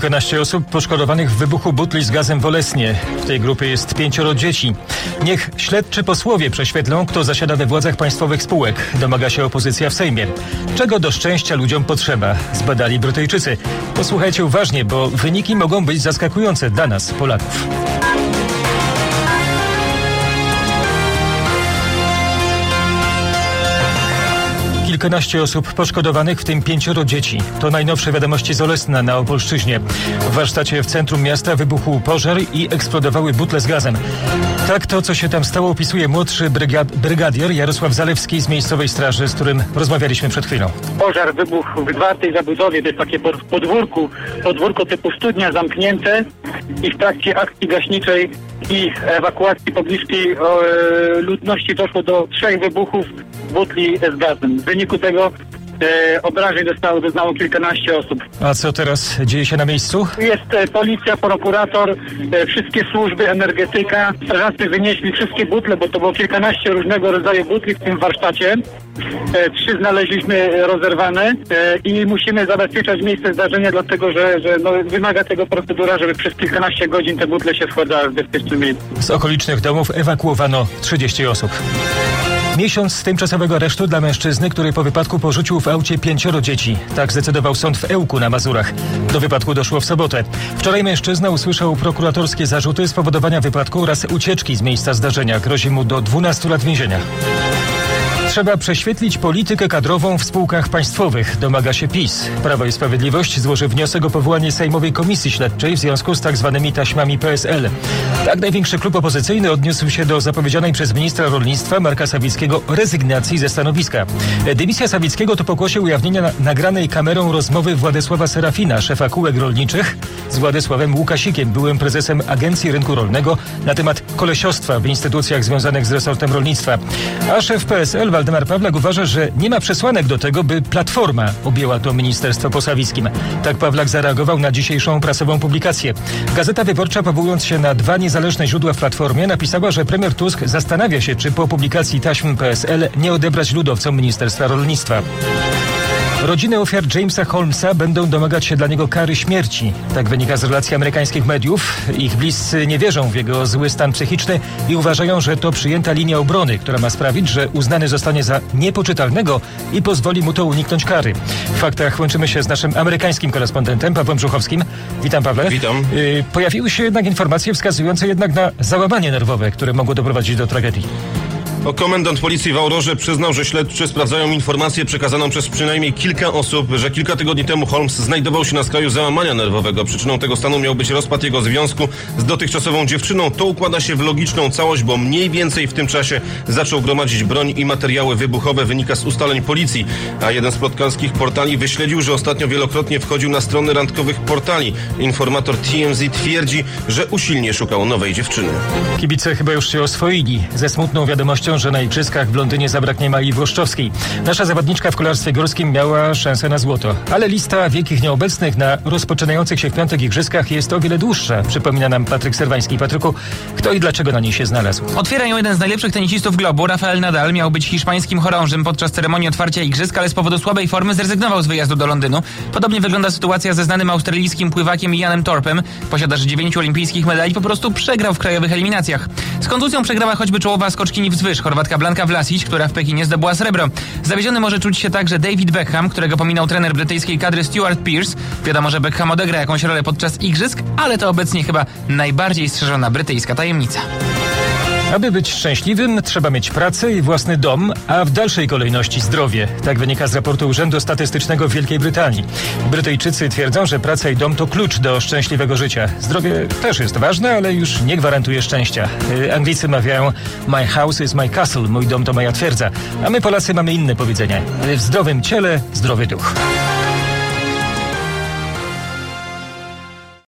Kilkanaście osób poszkodowanych w wybuchu butli z gazem w Olesnie. W tej grupie jest 5 dzieci. Niech śledczy posłowie prześwietlą, kto zasiada we władzach państwowych spółek. Domaga się opozycja w Sejmie. Czego do szczęścia ludziom potrzeba? Zbadali Brytyjczycy. Posłuchajcie uważnie, bo wyniki mogą być zaskakujące dla nas, Polaków. Kilkanaście osób poszkodowanych, w tym 5 dzieci. To najnowsze wiadomości z Olesna na Opolszczyźnie. W warsztacie w centrum miasta wybuchł pożar i eksplodowały butle z gazem. Tak to, co się tam stało, opisuje młodszy brygadier Jarosław Zalewski z miejscowej straży, z którym rozmawialiśmy przed chwilą. Pożar wybuchł w wartej zabudowie, to jest takie podwórko typu studnia zamknięte i w trakcie akcji gaśniczej i ewakuacji pobliskiej ludności doszło do 3 wybuchów butli z gazem. W wyniku tego obrażeń doznało kilkanaście osób. A co teraz dzieje się na miejscu? Jest policja, prokurator, wszystkie służby, energetyka. Strażacy wynieśli wszystkie butle, bo to było kilkanaście różnego rodzaju butli w tym warsztacie. 3 znaleźliśmy rozerwane i musimy zabezpieczać miejsce zdarzenia, dlatego że wymaga tego procedura, żeby przez kilkanaście godzin te butle się składały w bezpiecznym miejscu. Z okolicznych domów ewakuowano 30 osób. Miesiąc tymczasowego aresztu dla mężczyzny, który po wypadku porzucił w aucie 5 dzieci. Tak zdecydował sąd w Ełku na Mazurach. Do wypadku doszło w sobotę. Wczoraj mężczyzna usłyszał prokuratorskie zarzuty spowodowania wypadku oraz ucieczki z miejsca zdarzenia. Grozi mu do 12 lat więzienia. Trzeba prześwietlić politykę kadrową w spółkach państwowych, domaga się PiS. Prawo i Sprawiedliwość złoży wniosek o powołanie Sejmowej Komisji Śledczej w związku z tak zwanymi taśmami PSL. Tak największy klub opozycyjny odniósł się do zapowiedzianej przez ministra rolnictwa Marka Sawickiego rezygnacji ze stanowiska. Dymisja Sawickiego to pokłosie ujawnienia nagranej kamerą rozmowy Władysława Serafina, szefa kółek rolniczych, z Władysławem Łukasikiem, byłym prezesem Agencji Rynku Rolnego, na temat kolesiostwa w instytucjach związanych z resortem rolnictwa. A szef PSL Waldemar Pawlak uważa, że nie ma przesłanek do tego, by Platforma objęła to ministerstwo po Sawickim. Tak Pawlak zareagował na dzisiejszą prasową publikację. Gazeta Wyborcza, powołując się na 2 niezależne źródła w Platformie, napisała, że premier Tusk zastanawia się, czy po publikacji taśm PSL nie odebrać ludowcom Ministerstwa Rolnictwa. Rodziny ofiar Jamesa Holmesa będą domagać się dla niego kary śmierci. Tak wynika z relacji amerykańskich mediów. Ich bliscy nie wierzą w jego zły stan psychiczny i uważają, że to przyjęta linia obrony, która ma sprawić, że uznany zostanie za niepoczytalnego i pozwoli mu to uniknąć kary. W faktach łączymy się z naszym amerykańskim korespondentem Pawłem Brzuchowskim. Witam, Pawle. Witam. Pojawiły się jednak informacje wskazujące jednak na załamanie nerwowe, które mogło doprowadzić do tragedii. Komendant policji w Aurorze przyznał, że śledczy sprawdzają informację przekazaną przez przynajmniej kilka osób, że kilka tygodni temu Holmes znajdował się na skraju załamania nerwowego. Przyczyną tego stanu miał być rozpad jego związku z dotychczasową dziewczyną. To układa się w logiczną całość, bo mniej więcej w tym czasie zaczął gromadzić broń i materiały wybuchowe, wynika z ustaleń policji. A jeden z plotkarskich portali wyśledził, że ostatnio wielokrotnie wchodził na strony randkowych portali. Informator TMZ twierdzi, że usilnie szukał nowej dziewczyny. Kibice chyba już się oswoili ze smutną wiadomością, że na igrzyskach w Londynie zabraknie Mai Włoszczowskiej. Nasza zawodniczka w kolarstwie górskim miała szansę na złoto. Ale lista wielkich nieobecnych na rozpoczynających się w piątek igrzyskach jest o wiele dłuższa. Przypomina nam Patryk Serwański. Patryku, kto i dlaczego na niej się znalazł? Otwierają jeden z najlepszych tenisistów globu. Rafael Nadal miał być hiszpańskim chorążym podczas ceremonii otwarcia igrzysk, ale z powodu słabej formy zrezygnował z wyjazdu do Londynu. Podobnie wygląda sytuacja ze znanym australijskim pływakiem Ianem Thorpem. Posiadacz 9 olimpijskich medali po prostu przegrał w krajowych eliminacjach. Z kontuzją przegrała choćby czołowa skoczkini wzwyż, Chorwatka Blanka Vlasic, która w Pekinie zdobyła srebro. Zawiedziony może czuć się także David Beckham, którego pominął trener brytyjskiej kadry Stuart Pearce. Wiadomo, że Beckham odegra jakąś rolę podczas igrzysk, ale to obecnie chyba najbardziej strzeżona brytyjska tajemnica. Aby być szczęśliwym, trzeba mieć pracę i własny dom, a w dalszej kolejności zdrowie. Tak wynika z raportu Urzędu Statystycznego w Wielkiej Brytanii. Brytyjczycy twierdzą, że praca i dom to klucz do szczęśliwego życia. Zdrowie też jest ważne, ale już nie gwarantuje szczęścia. Anglicy mawiają "My house is my castle", mój dom to moja twierdza. A my Polacy mamy inne powiedzenie: w zdrowym ciele, zdrowy duch.